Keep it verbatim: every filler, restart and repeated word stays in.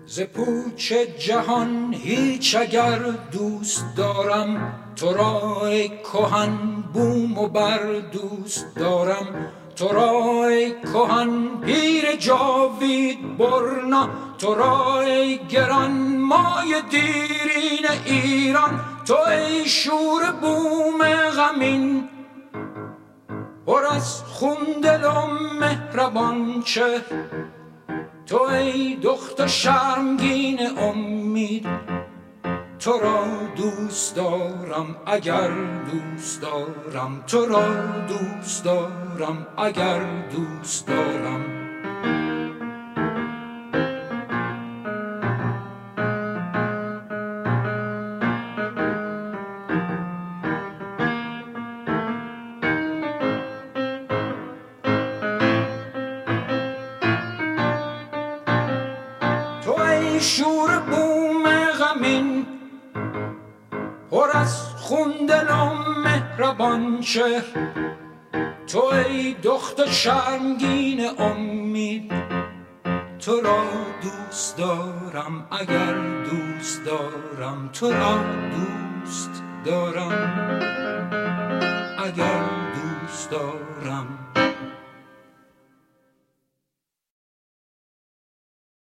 ز پوچ جهان هیچ اگر دوست دارم، تو را ای کهن بوم و بر دوست دارم. تو را ای کهن پیر جاوید برنا، تو را ای گران مای دیرین ایران. تو ای شور بوم غمین پر از خون دل و مهربان چهر، تو ای دختر شرمگین امید. تو را دوست دارم اگر دوست دارم، تو را دوست دارم اگر دوست دارم. تو ای شور بوم غمین پر از خون دل و مهربان چهر، تو ای دختر شرمگین امید. تو را دوست دارم اگر دوست دارم، تو را دوست دارم اگر دوست دارم.